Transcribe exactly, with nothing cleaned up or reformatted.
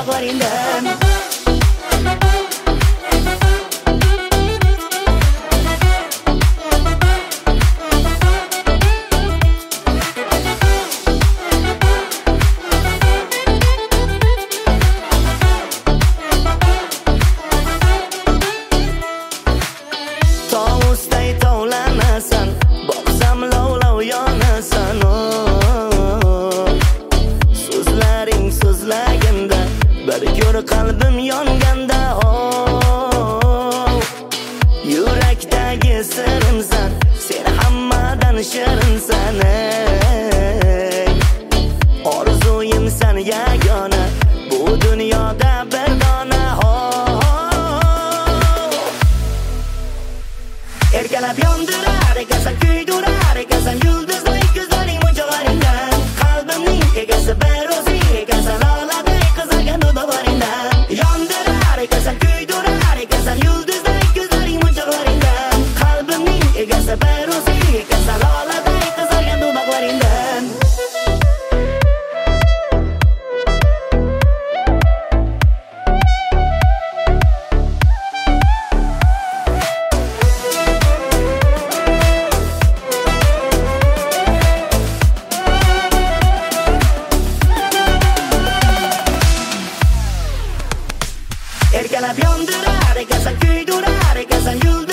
dudaklarından. Tovusday tovlanasan, boqsam lovlov yonasan. oh. So'zlaring so'zlaganda, bir ko'r qalbim yonganda. oh. Yurakdagi sirimsan, sen hammadan shirinsan. ey. Orzuyimsan yagona, bu dunyoda bir dona. oh. Erkalab yondirar, ekasan kuydirar, ekasan yulduzli ko'zlaring munchalaringdan. Qalbimning egasi bir o'zing, ekasan oladay qizargan dudaklarringdan. Yondirar, ekasan kuydirar, ekasan yulduzli ko'zlaring munchalaringdan. Qalbimning egasi bir o'zing, ekasan oladay qizargan dudaklarringdan. Erkalab yondirar, ekasan kuydirar, ekasan yulduzli